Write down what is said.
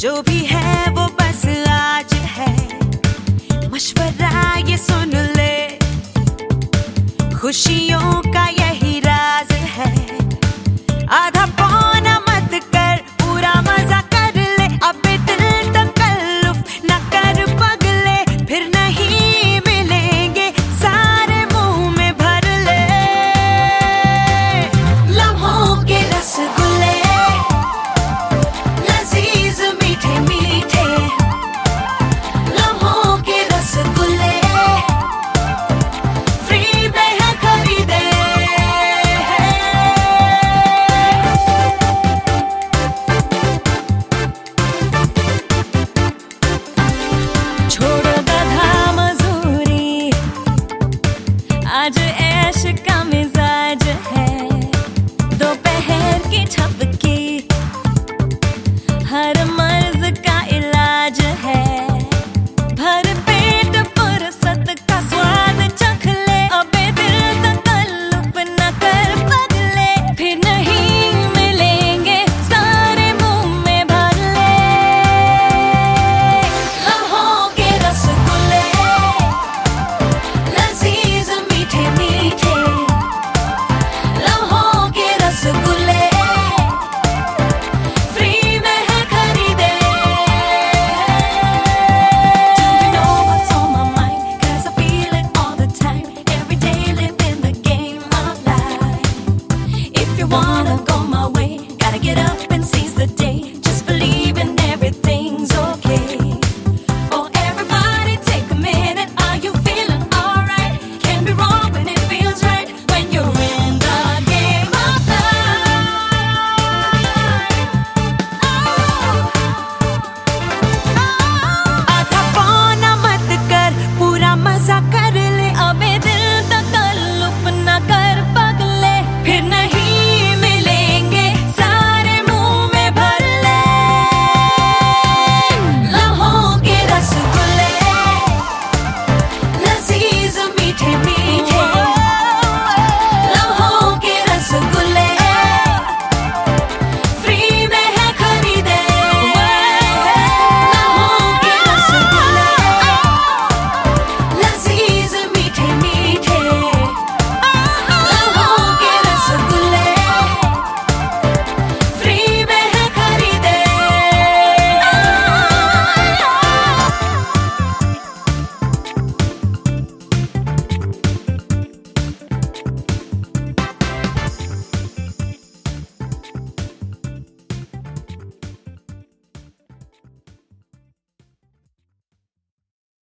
जो भी है वो बस आज है, मशवरा ये सुन ले, खुशियों का यही राज है। आधा पौना मत कर, पूरा मजा कर ले, अब दिल तकल्लुफ न कर पगले, फिर नहीं मिलेंगे सारे मुंह में भर ले। लम्हों के रसगुल्ले लजीज मीठे मीठे, लम्हों के रसगुल्ले फ्री में है खरीदे। छोड़ो गधा मजूरी, आज ऐश का मिजाज है, दोपहर की ठपकी हर मर्ज का इलाज है। भर पेट फुर्सत का स्वाद चख ले, अबे दिल तकल्लुफ न कर पगले, फिर नहीं मिलेंगे सारे मुंह में भर ले। लम्हों के रसगुल्ले लजीज मीठे मीठे, लम्हों के रसगुल्ले फ्री में है खरीदे। Do you know what's on my mind? 'Cause I feel it all the time, every day living the game of life. If you wanna go my way, gotta get up and seize the day.